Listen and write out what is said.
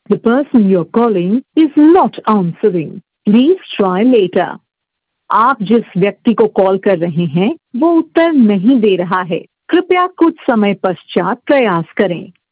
The person you're calling is not answering. Please try later. आप जिस व्यक्ति को कॉल कर रहे हैं वो उत्तर नहीं दे रहा है। कृपया कुछ समय पश्चात प्रयास करें।